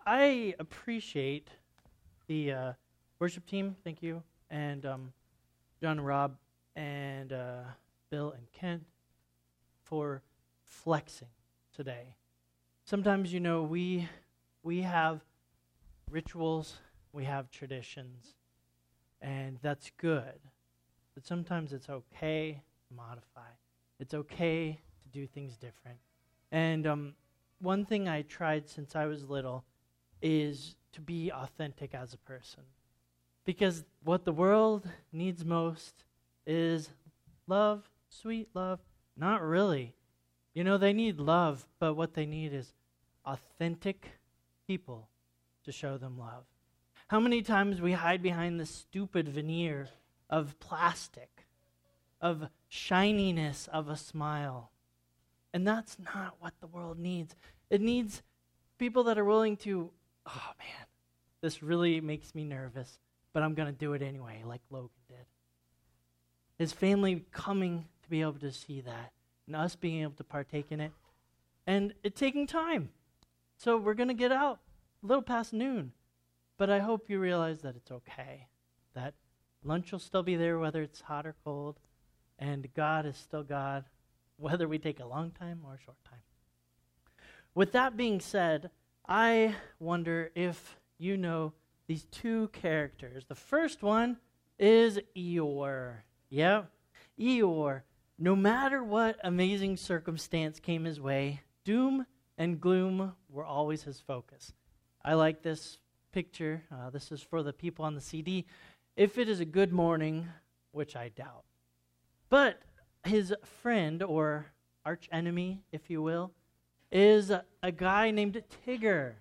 I appreciate the worship team, thank you, and John and Rob, and Bill and Kent for flexing today. Sometimes, we have rituals, we have traditions, and that's good. But sometimes it's okay to modify. It's okay to do things different. And one thing I tried since I was little is to be authentic as a person. Because what the world needs most is love, sweet love. Not really. They need love, but what they need is authentic people to show them love. How many times we hide behind this stupid veneer of plastic, of shininess of a smile. And that's not what the world needs. It needs people that are willing to, oh man, this really makes me nervous, but I'm going to do it anyway, like Logan did. His family coming to be able to see that, and us being able to partake in it, and it taking time. So we're going to get out a little past noon, but I hope you realize that it's okay, that lunch will still be there whether it's hot or cold, and God is still God, whether we take a long time or a short time. With that being said, I wonder if you know these two characters. The first one is Eeyore. Yeah, Eeyore. No matter what amazing circumstance came his way, doom and gloom were always his focus. I like this picture. This is for the people on the CD. If it is a good morning, which I doubt. But his friend, or arch enemy, if you will, is a guy named Tigger.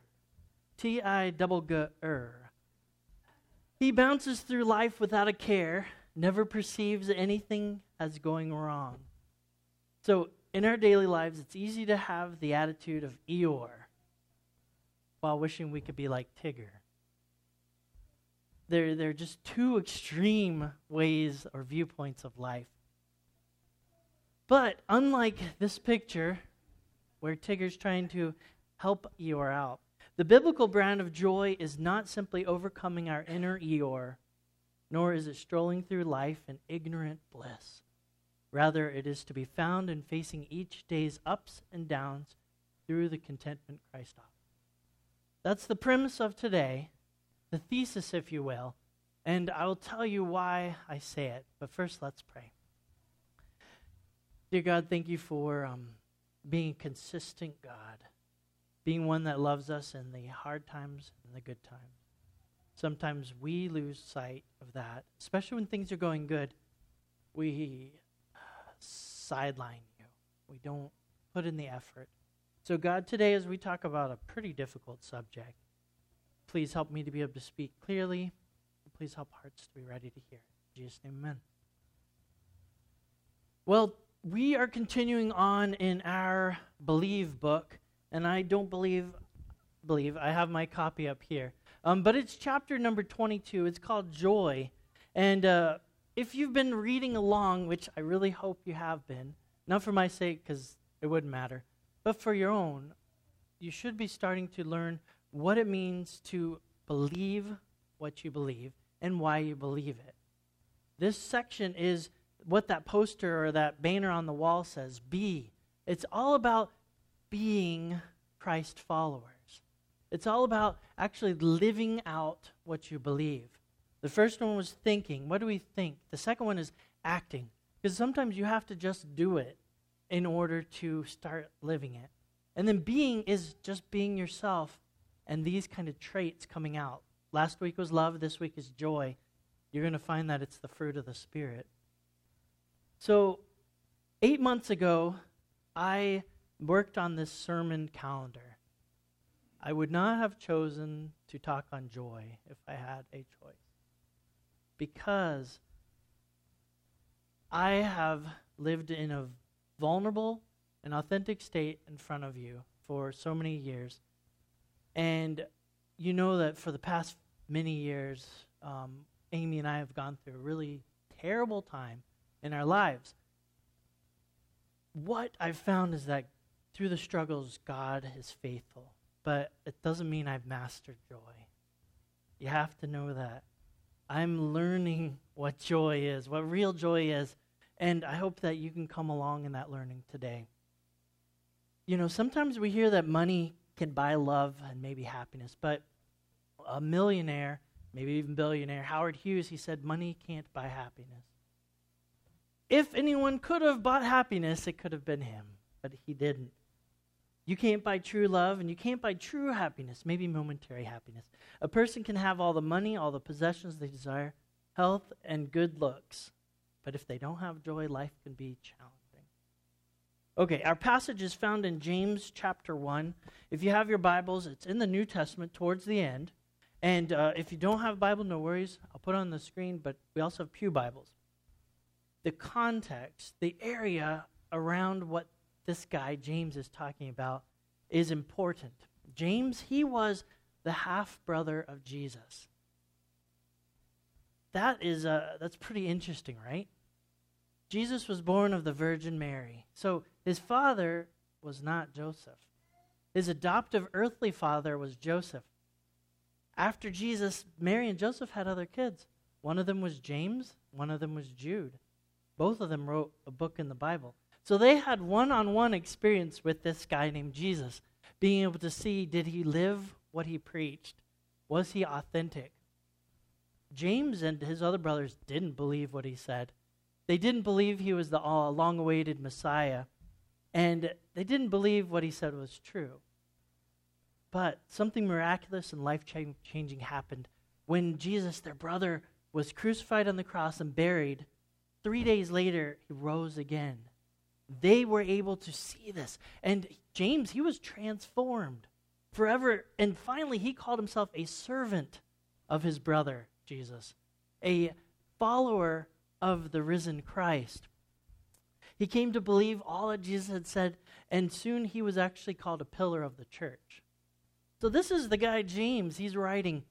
T-I-G-G-R. He bounces through life without a care, never perceives anything as going wrong. So in our daily lives, it's easy to have the attitude of Eeyore while wishing we could be like Tigger. They're just two extreme ways or viewpoints of life. But unlike this picture, where Tigger's trying to help Eeyore out, the biblical brand of joy is not simply overcoming our inner Eeyore, nor is it strolling through life in ignorant bliss. Rather, it is to be found in facing each day's ups and downs through the contentment Christ offers. That's the premise of today, the thesis, if you will, and I will tell you why I say it. But first, let's pray. Dear God, thank you for being a consistent God, being one that loves us in the hard times and the good times. Sometimes we lose sight of that, especially when things are going good. We sideline you. We don't put in the effort. So God, today as we talk about a pretty difficult subject, please help me to be able to speak clearly. Please help hearts to be ready to hear. In Jesus' name, amen. Well, we are continuing on in our Believe book, and I don't believe, I have my copy up here. But it's chapter number 22. It's called Joy. And if you've been reading along, which I really hope you have been, not for my sake because it wouldn't matter, but for your own, you should be starting to learn what it means to believe what you believe and why you believe it. This section is what that poster or that banner on the wall says, be. It's all about being Christ followers. It's all about actually living out what you believe. The first one was thinking. What do we think? The second one is acting. Because sometimes you have to just do it in order to start living it. And then being is just being yourself and these kind of traits coming out. Last week was love. This week is joy. You're going to find that it's the fruit of the Spirit. So 8 months ago, I worked on this sermon calendar. I would not have chosen to talk on joy if I had a choice, because I have lived in a vulnerable and authentic state in front of you for so many years. And you know that for the past many years, Amy and I have gone through a really terrible time in our lives. What I've found is that through the struggles, God is faithful. but it doesn't mean I've mastered joy. You have to know that. I'm learning what joy is, what real joy is, and I hope that you can come along in that learning today. You know, sometimes we hear that money can buy love and maybe happiness, but a millionaire, maybe even billionaire, Howard Hughes, he said money can't buy happiness. If anyone could have bought happiness, it could have been him, but he didn't. You can't buy true love, and you can't buy true happiness, maybe momentary happiness. A person can have all the money, all the possessions they desire, health, and good looks, but if they don't have joy, life can be challenging. Okay, our passage is found in James chapter 1. If you have your Bibles, it's in the New Testament towards the end. And if you don't have a Bible, no worries. I'll put it on the screen, but we also have pew Bibles. The context, the area around what this guy, James, is talking about is important. James, he was the half-brother of Jesus. That's pretty interesting, right? Jesus was born of the Virgin Mary. So his father was not Joseph. His adoptive earthly father was Joseph. After Jesus, Mary and Joseph had other kids. One of them was James, one of them was Jude. Both of them wrote a book in the Bible. So they had one-on-one experience with this guy named Jesus, being able to see, did he live what he preached? Was he authentic? James and his other brothers didn't believe what he said. They didn't believe he was the long-awaited Messiah, and they didn't believe what he said was true. But something miraculous and life-changing happened when Jesus, their brother, was crucified on the cross and buried. 3 days later, he rose again. They were able to see this. And James, he was transformed forever. And finally, he called himself a servant of his brother, Jesus, a follower of the risen Christ. He came to believe all that Jesus had said, and soon he was actually called a pillar of the church. So this is the guy, James. He's writing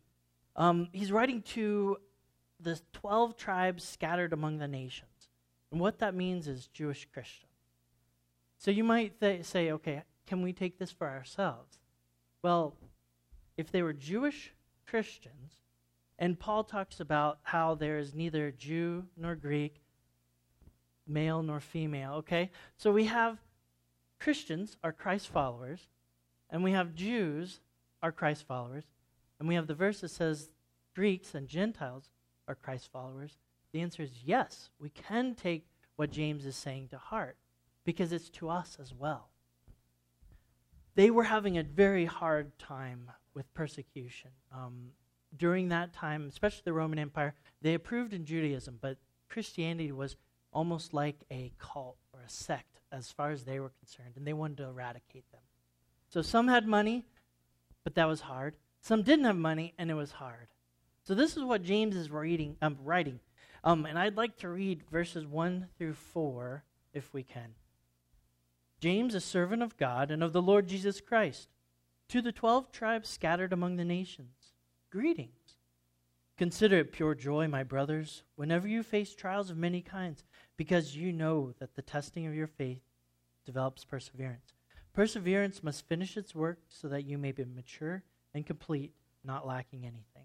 to the 12 tribes scattered among the nations. And what that means is Jewish Christians. So you might say, okay, can we take this for ourselves? Well, if they were Jewish Christians, and Paul talks about how there is neither Jew nor Greek, male nor female, okay? So we have Christians are Christ followers, and we have Jews are Christ followers, and we have the verse that says Greeks and Gentiles are Christ followers. The answer is yes, we can take what James is saying to heart, because it's to us as well. They were having a very hard time with persecution. During that time, especially the Roman Empire, they approved in Judaism, but Christianity was almost like a cult or a sect as far as they were concerned, and they wanted to eradicate them. So some had money, but that was hard. Some didn't have money, and it was hard. So this is what James is writing. And I'd like to read verses 1 through 4, if we can. James, a servant of God and of the Lord Jesus Christ, to the 12 tribes scattered among the nations, greetings. Consider it pure joy, my brothers, whenever you face trials of many kinds, because you know that the testing of your faith develops perseverance. Perseverance must finish its work so that you may be mature and complete, not lacking anything.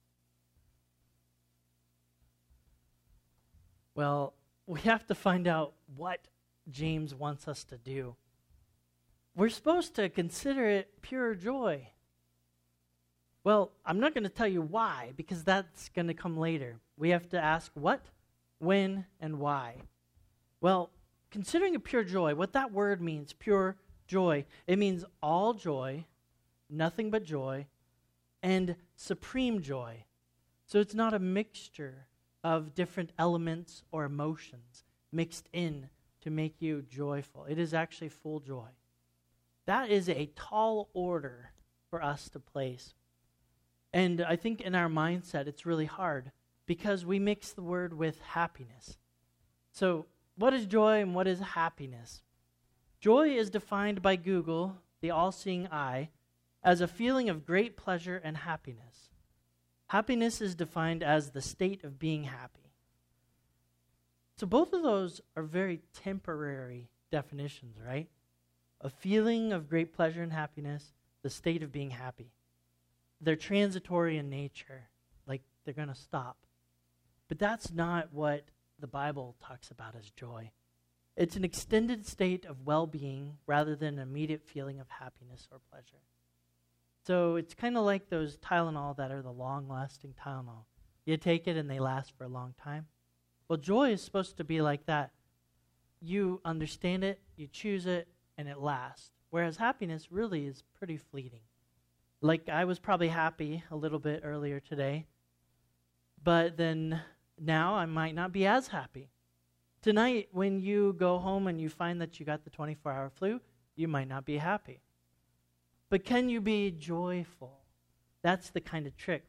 Well, we have to find out what James wants us to do. We're supposed to consider it pure joy. Well, I'm not going to tell you why, because that's going to come later. We have to ask what, when, and why. Well, considering it pure joy, what that word means, pure joy, it means all joy, nothing but joy, and supreme joy. So it's not a mixture of different elements or emotions mixed in to make you joyful. It is actually full joy. That is a tall order for us to place. And I think in our mindset, it's really hard because we mix the word with happiness. So what is joy and what is happiness? Joy is defined by Google, the all-seeing eye, as a feeling of great pleasure and happiness. Happiness is defined as the state of being happy. So both of those are very temporary definitions, right? A feeling of great pleasure and happiness the state of being happy. They're transitory in nature, like they're going to stop. But that's not what the Bible talks about as joy. It's an extended state of well-being rather than an immediate feeling of happiness or pleasure. So it's kind of like those Tylenol that are the long-lasting Tylenol. You take it and they last for a long time. Well, joy is supposed to be like that. You understand it, you choose it, and it lasts. Whereas happiness really is pretty fleeting. Like I was probably happy a little bit earlier today, but then now I might not be as happy. Tonight, when you go home and you find that you got the 24-hour flu, you might not be happy. But can you be joyful? That's the kind of trick.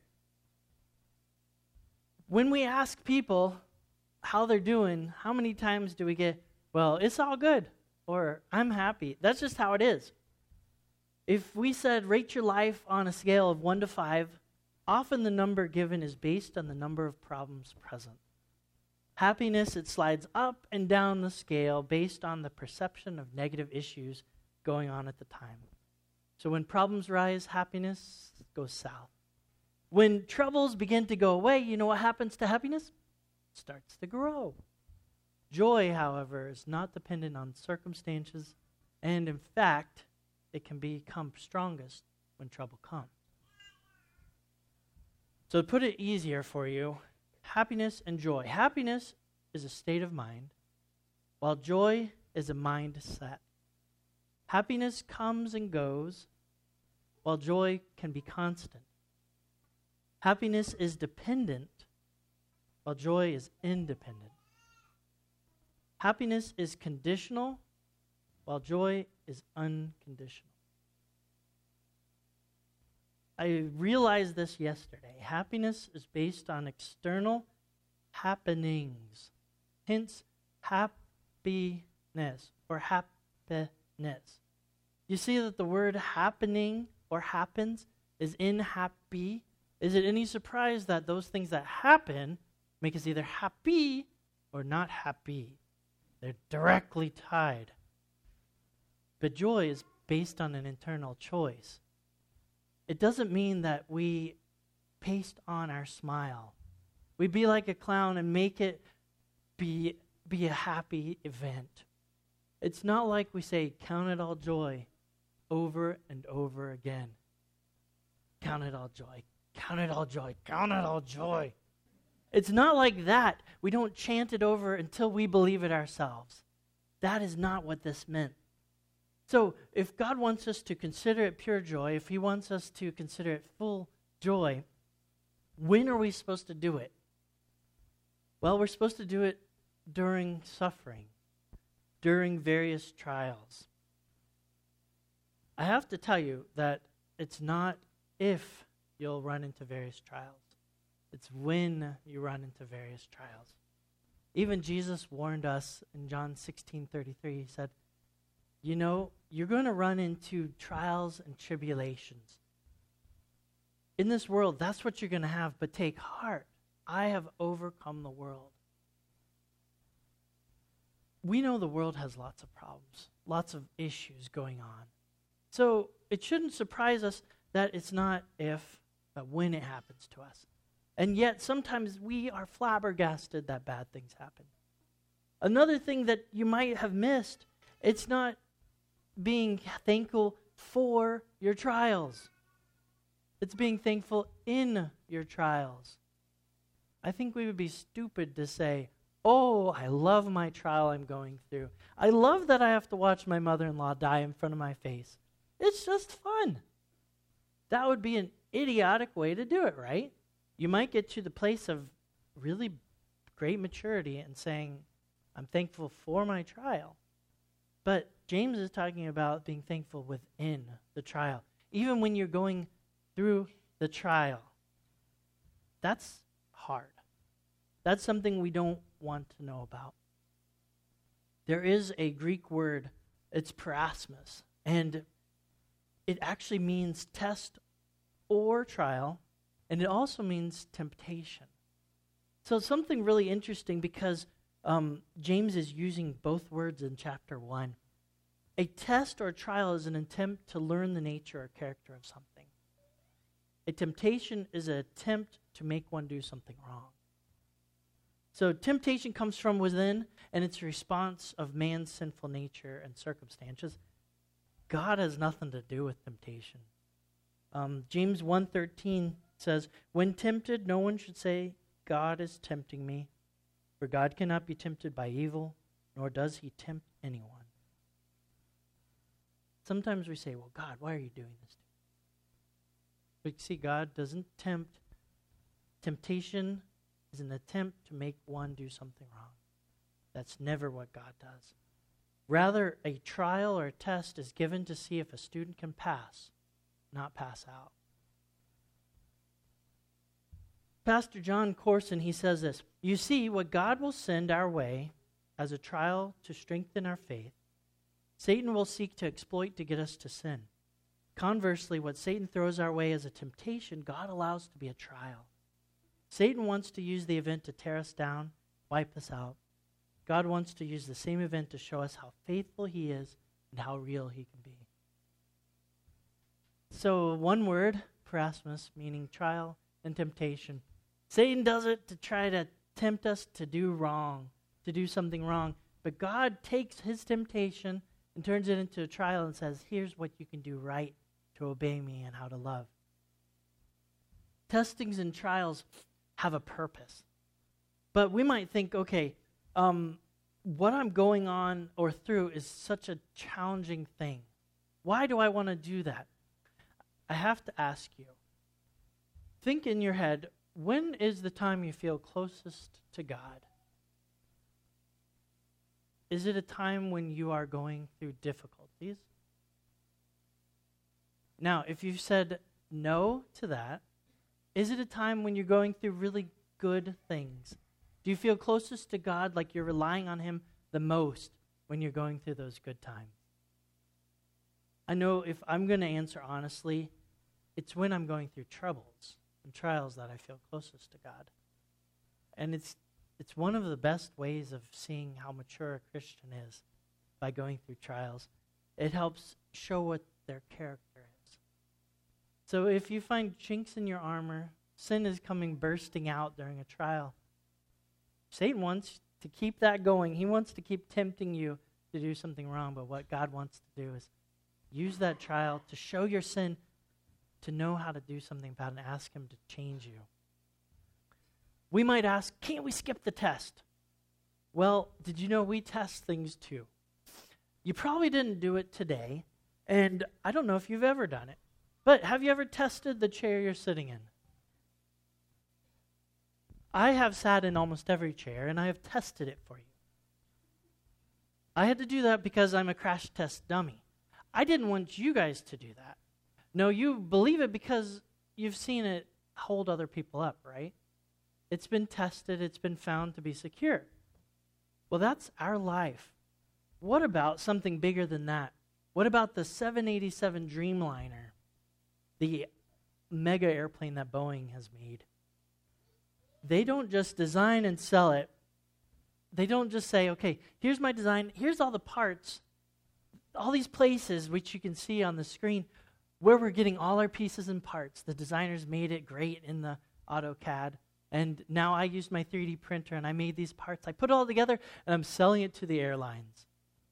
When we ask people how they're doing, how many times do we get, well, it's all good, or I'm happy? That's just how it is. If we said, rate your life on a scale of 1 to 5, often the number given is based on the number of problems present. Happiness, it slides up and down the scale based on the perception of negative issues going on at the time. So when problems rise, happiness goes south. When troubles begin to go away, you know what happens to happiness? It starts to grow. Joy, however, is not dependent on circumstances, and in fact, it can become strongest when trouble comes. So to put it easier for you, happiness and joy. Happiness is a state of mind, while joy is a mindset. Happiness comes and goes, while joy can be constant. Happiness is dependent, while joy is independent. Happiness is conditional, while joy is unconditional. I realized this yesterday. Happiness is based on external happenings. Hence, happiness or happiness. You see that the word happening or happens is in happy. Is it any surprise that those things that happen make us either happy or not happy? They're directly tied. But joy is based on an internal choice. It doesn't mean that we paste on our smile. We be like a clown and make it be a happy event. It's not like we say, count it all joy over and over again. Count it all joy, count it all joy, count it all joy. It's not like that. We don't chant it over until we believe it ourselves. That is not what this meant. So if God wants us to consider it pure joy, if he wants us to consider it full joy, when are we supposed to do it? Well, we're supposed to do it during suffering, during various trials. I have to tell you that it's not if you'll run into various trials. It's when you run into various trials. Even Jesus warned us in John 16:33. He said, you know, you're going to run into trials and tribulations. In this world, that's what you're going to have, but take heart. I have overcome the world. We know the world has lots of problems, lots of issues going on. So it shouldn't surprise us that it's not if, but when it happens to us. And yet sometimes we are flabbergasted that bad things happen. Another thing that you might have missed, it's not being thankful for your trials. It's being thankful in your trials. I think we would be stupid to say, oh, I love my trial I'm going through. I love that I have to watch my mother-in-law die in front of my face. It's just fun. That would be an idiotic way to do it, right? You might get to the place of really great maturity and saying, I'm thankful for my trial. But James is talking about being thankful within the trial. Even when you're going through the trial. That's hard. That's something we don't want to know about. There is a Greek word, it's parasmos, and it actually means test or trial, and it also means temptation. So it's something really interesting because James is using both words in chapter 1. A test or a trial is an attempt to learn the nature or character of something. A temptation is an attempt to make one do something wrong. So temptation comes from within, and it's a response of man's sinful nature and circumstances. God has nothing to do with temptation. James 1:13 says, "When tempted, no one should say, 'God is tempting me,' for God cannot be tempted by evil, nor does he tempt anyone." Sometimes we say, "Well, God, why are you doing this to me?" But see, God doesn't tempt. Temptation is an attempt to make one do something wrong. That's never what God does. Rather, a trial or a test is given to see if a student can pass, not pass out. Pastor John Corson, he says this, "You see, what God will send our way as a trial to strengthen our faith, Satan will seek to exploit to get us to sin. Conversely, what Satan throws our way as a temptation, God allows to be a trial. Satan wants to use the event to tear us down, wipe us out. God wants to use the same event to show us how faithful he is and how real he can be." So one word, parasmus, meaning trial and temptation. Satan does it to try to tempt us to do wrong, to do something wrong. But God takes his temptation and turns it into a trial and says, "Here's what you can do right to obey me and how to love." Testings and trials have a purpose. But we might think, okay, what I'm going on or through is such a challenging thing. Why do I want to do that? I have to ask you, think in your head, when is the time you feel closest to God? Is it a time when you are going through difficulties? Now, if you've said no to that, is it a time when you're going through really good things? Do you feel closest to God, like you're relying on him the most when you're going through those good times? I know if I'm going to answer honestly, it's when I'm going through troubles and trials that I feel closest to God. And it's one of the best ways of seeing how mature a Christian is, by going through trials. It helps show what their character is. So if you find chinks in your armor, sin is coming bursting out during a trial, Satan wants to keep that going. He wants to keep tempting you to do something wrong, but what God wants to do is use that trial to show your sin, to know how to do something about it, and ask him to change you. We might ask, can't we skip the test? Well, did you know we test things too? You probably didn't do it today, and I don't know if you've ever done it, but have you ever tested the chair you're sitting in? I have sat in almost every chair, and I have tested it for you. I had to do that because I'm a crash test dummy. I didn't want you guys to do that. No, you believe it because you've seen it hold other people up, right? It's been tested. It's been found to be secure. Well, that's our life. What about something bigger than that? What about the 787 Dreamliner, the mega airplane that Boeing has made? They don't just design and sell it. They don't just say, okay, here's my design, here's all the parts, all these places which you can see on the screen where we're getting all our pieces and parts. The designers made it great in the AutoCAD, and now I used my 3D printer and I made these parts. I put it all together and I'm selling it to the airlines.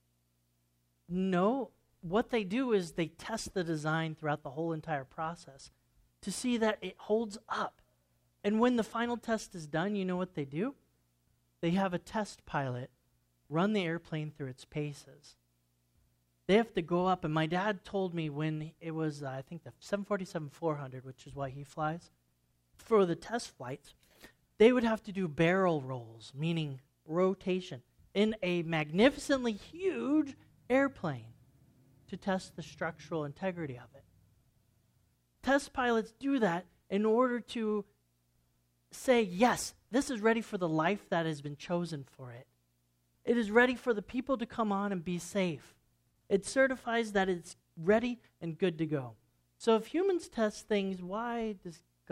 No, what they do is they test the design throughout the whole entire process to see that it holds up. And when the final test is done, you know what they do? They have a test pilot run the airplane through its paces. They have to go up, and my dad told me when it was, I think, the 747-400, which is why he flies, for the test flights, they would have to do barrel rolls, meaning rotation, in a magnificently huge airplane to test the structural integrity of it. Test pilots do that in order to say, yes, this is ready for the life that has been chosen for it. It is ready for the people to come on and be safe. It certifies that it's ready and good to go. So if humans test things, why do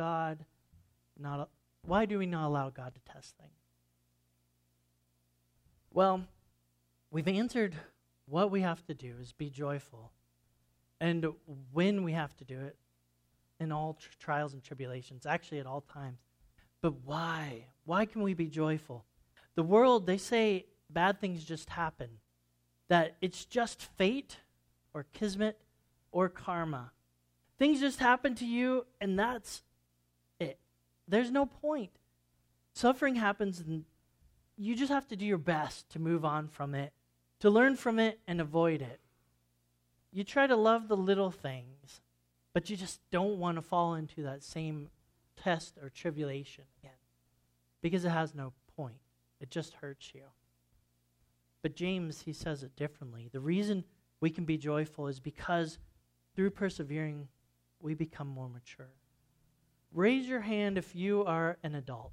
we not allow God to test things? Well, we've answered what we have to do is be joyful. And when we have to do it, in all trials and tribulations, actually at all times. But why? Why can we be joyful? The world, they say bad things just happen. That it's just fate or kismet or karma. Things just happen to you and that's it. There's no point. Suffering happens and you just have to do your best to move on from it, to learn from it and avoid it. You try to love the little things, but you just don't want to fall into that same test or tribulation again because it has no point. It just hurts you. But James, he says it differently. The reason we can be joyful is because through persevering, we become more mature. Raise your hand if you are an adult.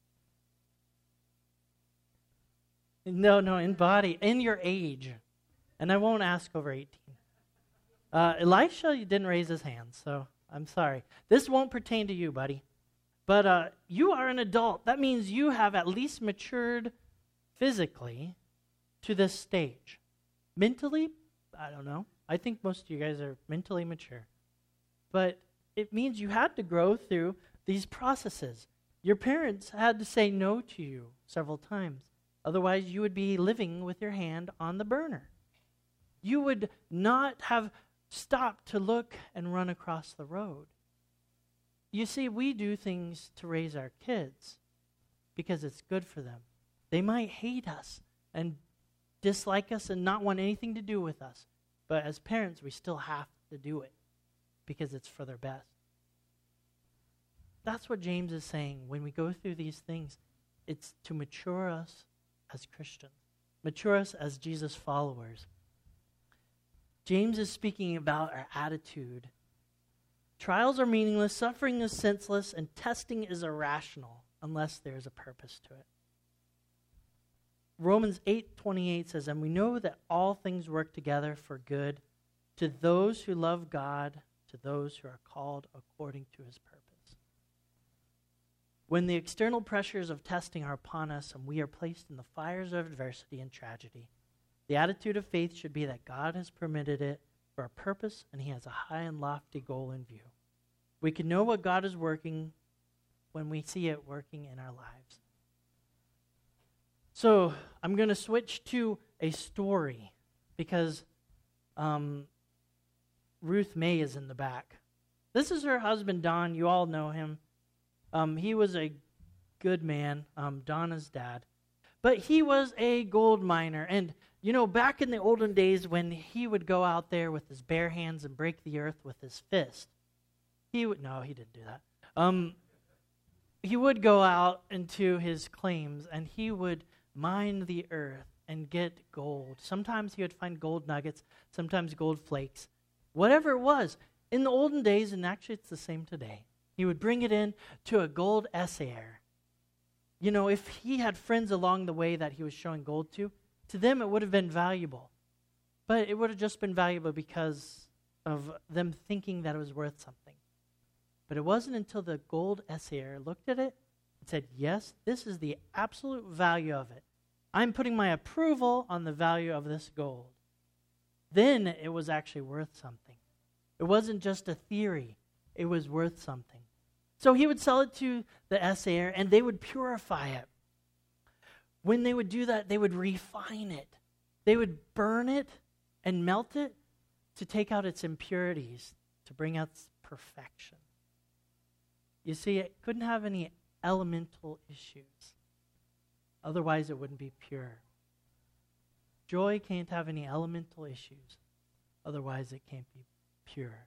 No, in body, in your age. And I won't ask over 18. Elisha didn't raise his hand, so I'm sorry. This won't pertain to you, buddy. But you are an adult. That means you have at least matured physically to this stage. Mentally, I don't know. I think most of you guys are mentally mature. But it means you had to grow through these processes. Your parents had to say no to you several times. Otherwise, you would be living with your hand on the burner. You would not have stopped to look and run across the road. You see, we do things to raise our kids because it's good for them. They might hate us and dislike us and not want anything to do with us. But as parents, we still have to do it because it's for their best. That's what James is saying. When we go through these things, it's to mature us as Christians, mature us as Jesus followers. James is speaking about our attitude. Trials are meaningless, suffering is senseless, and testing is irrational unless there's a purpose to it. Romans 8:28 says, and we know that all things work together for good to those who love God, to those who are called according to his purpose. When the external pressures of testing are upon us and we are placed in the fires of adversity and tragedy, the attitude of faith should be that God has permitted it for a purpose and he has a high and lofty goal in view. We can know what God is working when we see it working in our lives. So I'm going to switch to a story because Ruth May is in the back. This is her husband, Don. You all know him. He was a good man, Donna's dad. But he was a gold miner. And, you know, back in the olden days when he would go out there with his bare hands and break the earth with his fist, he didn't do that. He would go out into his claims and he would mine the earth and get gold. Sometimes he would find gold nuggets, sometimes gold flakes. Whatever it was, in the olden days, and actually it's the same today, he would bring it in to a gold assayer. You know, if he had friends along the way that he was showing gold to them it would have been valuable. But it would have just been valuable because of them thinking that it was worth something. But it wasn't until the gold assayer looked at it and said, yes, this is the absolute value of it. I'm putting my approval on the value of this gold. Then it was actually worth something. It wasn't just a theory. It was worth something. So he would sell it to the assayer, and they would purify it. When they would do that, they would refine it. They would burn it and melt it to take out its impurities, to bring out its perfection. You see, it couldn't have any elemental issues. Otherwise, it wouldn't be pure. Joy can't have any elemental issues. Otherwise, it can't be pure.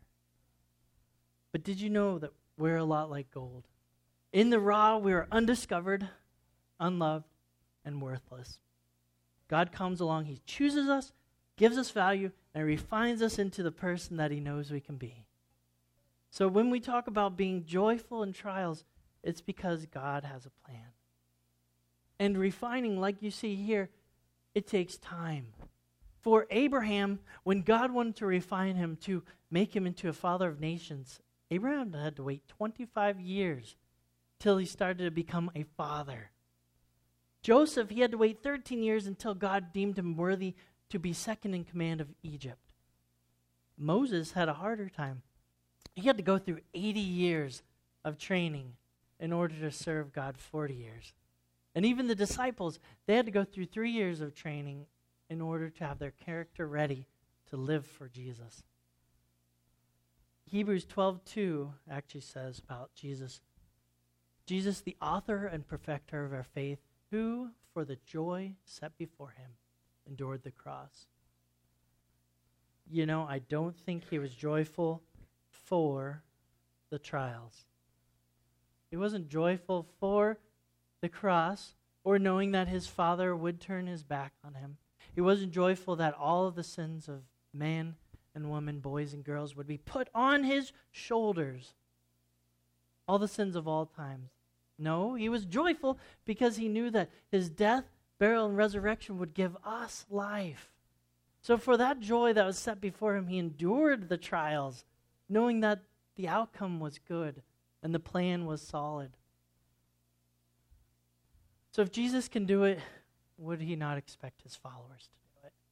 But did you know that we're a lot like gold? In the raw, we are undiscovered, unloved, and worthless. God comes along, he chooses us, gives us value, and refines us into the person that he knows we can be. So when we talk about being joyful in trials, it's because God has a plan. And refining, like you see here, it takes time. For Abraham, when God wanted to refine him to make him into a father of nations, Abraham had to wait 25 years till he started to become a father. Joseph, he had to wait 13 years until God deemed him worthy to be second in command of Egypt. Moses had a harder time. He had to go through 80 years of training in order to serve God 40 years. And even the disciples, they had to go through 3 years of training in order to have their character ready to live for Jesus. Hebrews 12:2 actually says about Jesus, the author and perfecter of our faith, who, for the joy set before him, endured the cross. You know, I don't think he was joyful for the trials. He wasn't joyful for the cross or knowing that his Father would turn his back on him. He wasn't joyful that all of the sins of man and woman, boys and girls, would be put on his shoulders. All the sins of all times. No, he was joyful because he knew that his death, burial, and resurrection would give us life. So for that joy that was set before him, he endured the trials, knowing that the outcome was good and the plan was solid. So if Jesus can do it, would he not expect his followers to do it?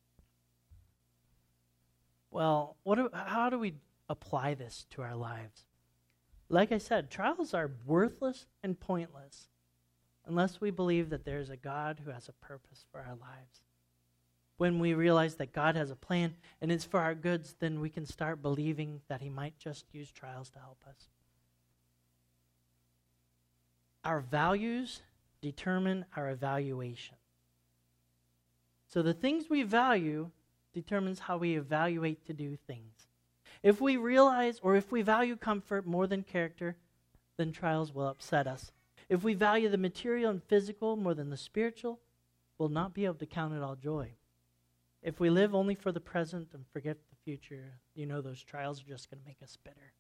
Well, how do we apply this to our lives? Like I said, trials are worthless and pointless unless we believe that there's a God who has a purpose for our lives. When we realize that God has a plan and it's for our goods, then we can start believing that he might just use trials to help us. Our values determine our evaluation. So the things we value determines how we evaluate to do things. If we realize or if we value comfort more than character, then trials will upset us. If we value the material and physical more than the spiritual, we'll not be able to count it all joy. If we live only for the present and forget the future, you know those trials are just going to make us bitter.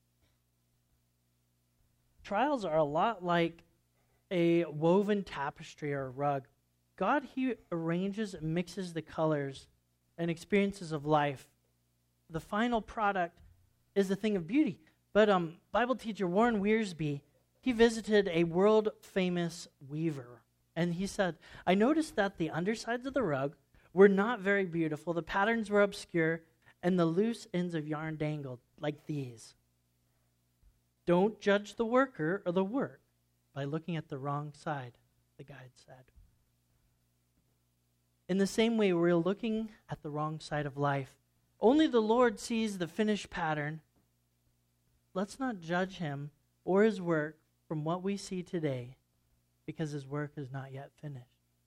Trials are a lot like a woven tapestry or a rug. God, he arranges and mixes the colors and experiences of life. The final product is the thing of beauty. But Bible teacher Warren Wiersbe, he visited a world-famous weaver. And he said, I noticed that the undersides of the rug were not very beautiful. The patterns were obscure, and the loose ends of yarn dangled like these. Don't judge the worker or the work by looking at the wrong side, the guide said. In the same way, we're looking at the wrong side of life. Only the Lord sees the finished pattern. Let's not judge him or his work from what we see today, because his work is not yet finished.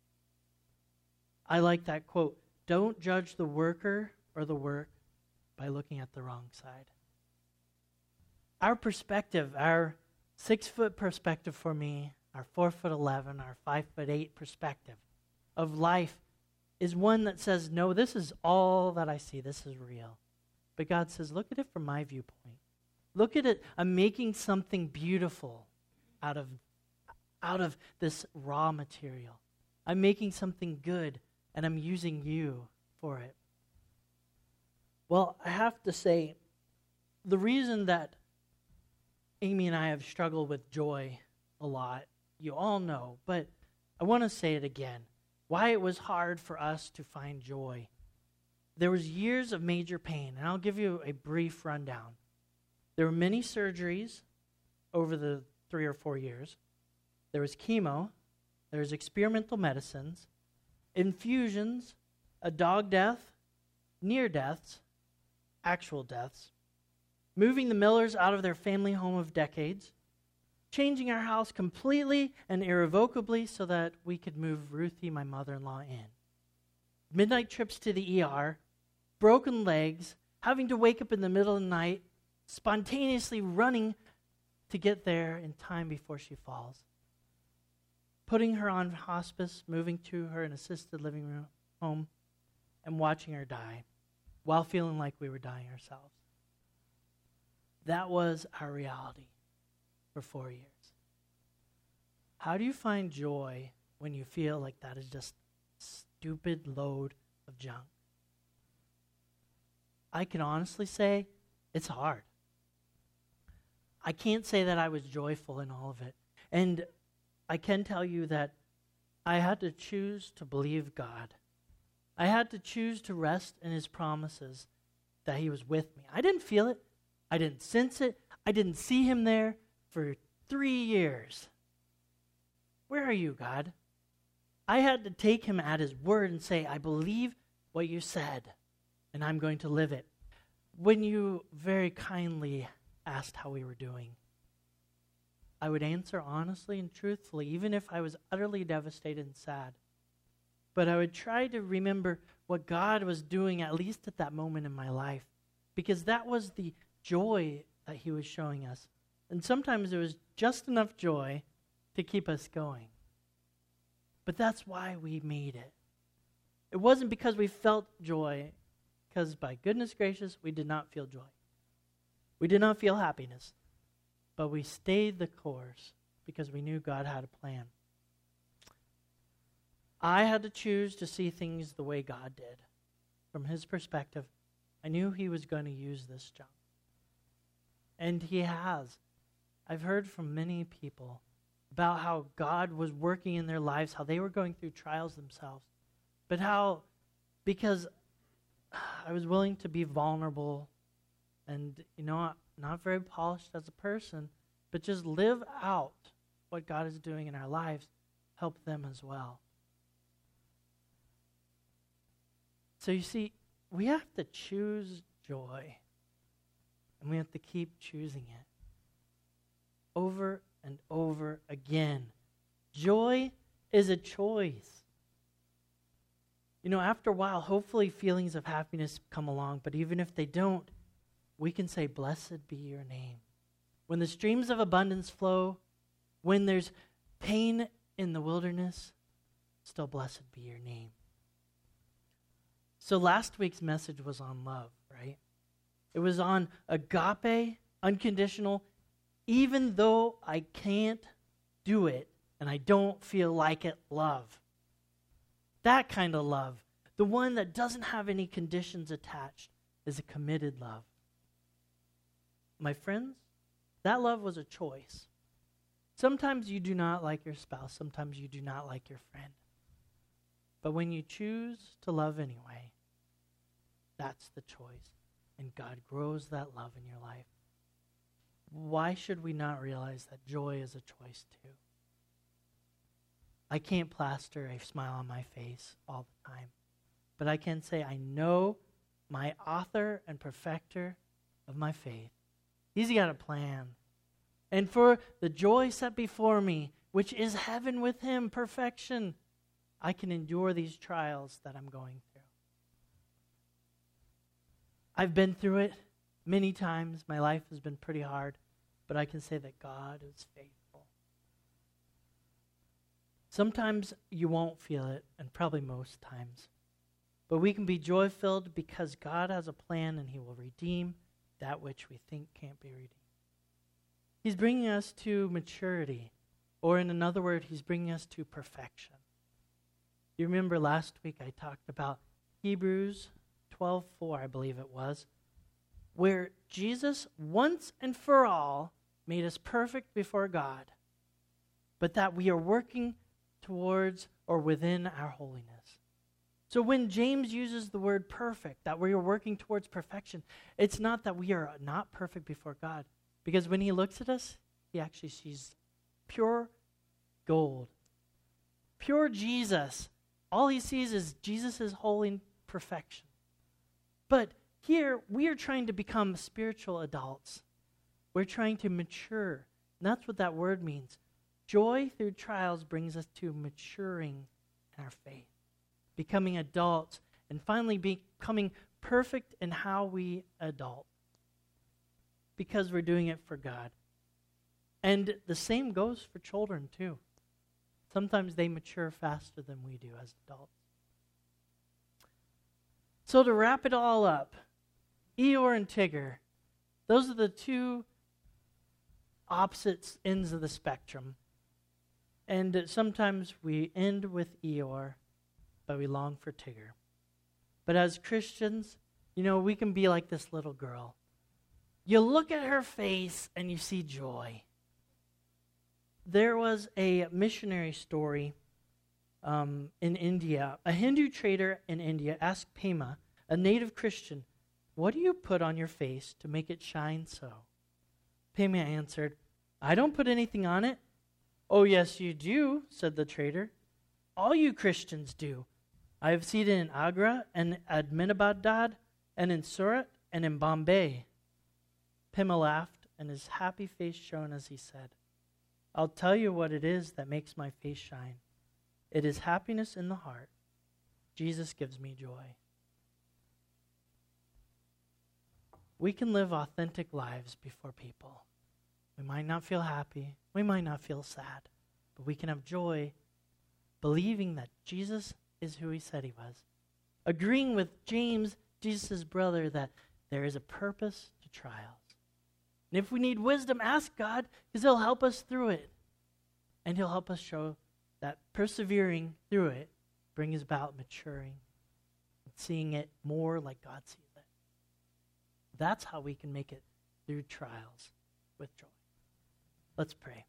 I like that quote. Don't judge the worker or the work by looking at the wrong side. Our perspective, our 6-foot perspective for me, our 4'11", our 5'8" perspective of life is one that says, no, this is all that I see. This is real. But God says, look at it from my viewpoint. Look at it. I'm making something beautiful out of this raw material. I'm making something good, and I'm using you for it. Well, I have to say, the reason that Amy and I have struggled with joy a lot, you all know, but I want to say it again. Why it was hard for us to find joy. There was years of major pain, and I'll give you a brief rundown. There were many surgeries over the 3 or 4 years. There was chemo. There was experimental medicines, infusions, a dog death, near deaths, actual deaths, moving the Millers out of their family home of decades, changing our house completely and irrevocably so that we could move Ruthie, my mother-in-law, in. Midnight trips to the ER, broken legs, having to wake up in the middle of the night, spontaneously running to get there in time before she falls. Putting her on hospice, moving to her an assisted living room home, and watching her die while feeling like we were dying ourselves. That was our reality for 4 years. How do you find joy when you feel like that is just a stupid load of junk? I can honestly say it's hard. I can't say that I was joyful in all of it. And I can tell you that I had to choose to believe God. I had to choose to rest in his promises that he was with me. I didn't feel it. I didn't sense it. I didn't see him there for 3 years. Where are you, God? I had to take him at his word and say, I believe what you said, and I'm going to live it. When you very kindly asked how we were doing, I would answer honestly and truthfully, even if I was utterly devastated and sad. But I would try to remember what God was doing, at least at that moment in my life, because that was the joy that he was showing us. And sometimes it was just enough joy to keep us going. But that's why we made it. It wasn't because we felt joy, because by goodness gracious, we did not feel joy. We did not feel happiness. But we stayed the course because we knew God had a plan. I had to choose to see things the way God did. From his perspective, I knew he was going to use this junk. And he has. I've heard from many people about how God was working in their lives, how they were going through trials themselves, but how, because I was willing to be vulnerable and, not very polished as a person, but just live out what God is doing in our lives, help them as well. So you see, we have to choose joy, and we have to keep choosing it over and over again. Joy is a choice. After a while, hopefully feelings of happiness come along, but even if they don't, we can say, blessed be your name. When the streams of abundance flow, when there's pain in the wilderness, still blessed be your name. So last week's message was on love, right? It was on agape, unconditional, even though I can't do it and I don't feel like it, love. That kind of love, the one that doesn't have any conditions attached, is a committed love. My friends, that love was a choice. Sometimes you do not like your spouse. Sometimes you do not like your friend. But when you choose to love anyway, that's the choice. And God grows that love in your life. Why should we not realize that joy is a choice too? I can't plaster a smile on my face all the time. But I can say I know my author and perfecter of my faith. He's got a plan. And for the joy set before me, which is heaven with him, perfection, I can endure these trials that I'm going through. I've been through it many times. My life has been pretty hard, but I can say that God is faithful. Sometimes you won't feel it, and probably most times. But we can be joy-filled because God has a plan and he will redeem that which we think can't be redeemed. He's bringing us to maturity, or in another word, he's bringing us to perfection. You remember last week I talked about Hebrews 12:4, I believe it was, where Jesus once and for all made us perfect before God, but that we are working towards or within our holiness. So when James uses the word perfect, that we are working towards perfection, it's not that we are not perfect before God, because when he looks at us, he actually sees pure gold, pure Jesus. All he sees is Jesus' holy perfection. But here, we are trying to become spiritual adults. We're trying to mature. And that's what that word means. Joy through trials brings us to maturing in our faith, becoming adults, and finally becoming perfect in how we adult, because we're doing it for God. And the same goes for children too. Sometimes they mature faster than we do as adults. So to wrap it all up, Eeyore and Tigger, those are the two opposite ends of the spectrum. And sometimes we end with Eeyore, but we long for Tigger. But as Christians, we can be like this little girl. You look at her face and you see joy. There was a missionary story in India. A Hindu trader in India asked Pema, a native Christian, "What do you put on your face to make it shine so?" Pema answered, "I don't put anything on it." "Oh, yes, you do," said the trader. "All you Christians do. I have seen it in Agra and Ahmedabad and in Surat and in Bombay." Pema laughed, and his happy face shone as he said, "I'll tell you what it is that makes my face shine. It is happiness in the heart. Jesus gives me joy." We can live authentic lives before people. We might not feel happy. We might not feel sad. But we can have joy believing that Jesus is who he said he was. Agreeing with James, Jesus' brother, that there is a purpose to trials. And if we need wisdom, ask God, because he'll help us through it. And he'll help us show that persevering through it brings about maturing and seeing it more like God sees it. That's how we can make it through trials with joy. Let's pray.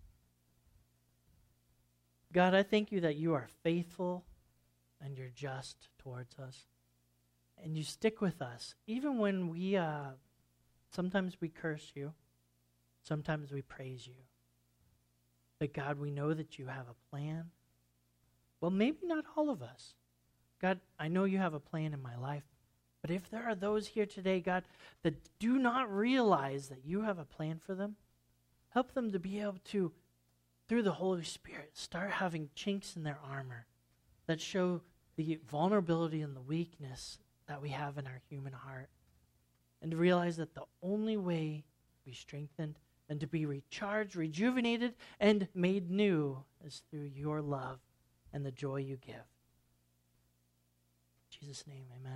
God, I thank you that you are faithful and you're just towards us. And you stick with us, even when we, sometimes we curse you, sometimes we praise you. But God, we know that you have a plan. Well, maybe not all of us. God, I know you have a plan in my life. But if there are those here today, God, that do not realize that you have a plan for them, help them to be able to, through the Holy Spirit, start having chinks in their armor that show the vulnerability and the weakness that we have in our human heart. And to realize that the only way to be strengthened and to be recharged, rejuvenated, and made new is through your love and the joy you give. In Jesus' name, amen.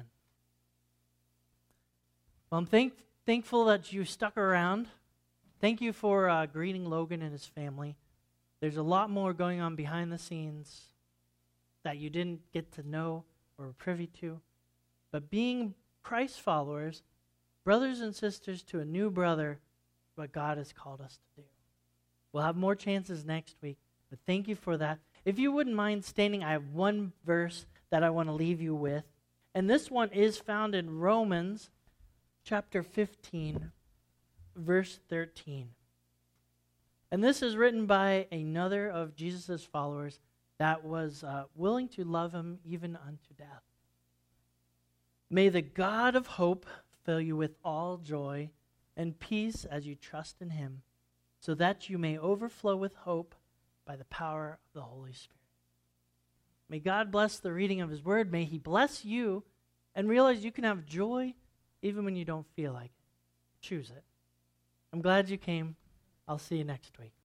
Well, I'm thankful that you stuck around. Thank you for greeting Logan and his family. There's a lot more going on behind the scenes that you didn't get to know or were privy to. But being Christ followers, brothers and sisters to a new brother, what God has called us to do. We'll have more chances next week, but thank you for that. If you wouldn't mind standing, I have one verse that I want to leave you with. And this one is found in Romans chapter 15, verse 13. And this is written by another of Jesus' followers that was willing to love him even unto death. "May the God of hope fill you with all joy and peace as you trust in him, so that you may overflow with hope by the power of the Holy Spirit." May God bless the reading of his word. May he bless you and realize you can have joy even when you don't feel like it. Choose it. I'm glad you came. I'll see you next week.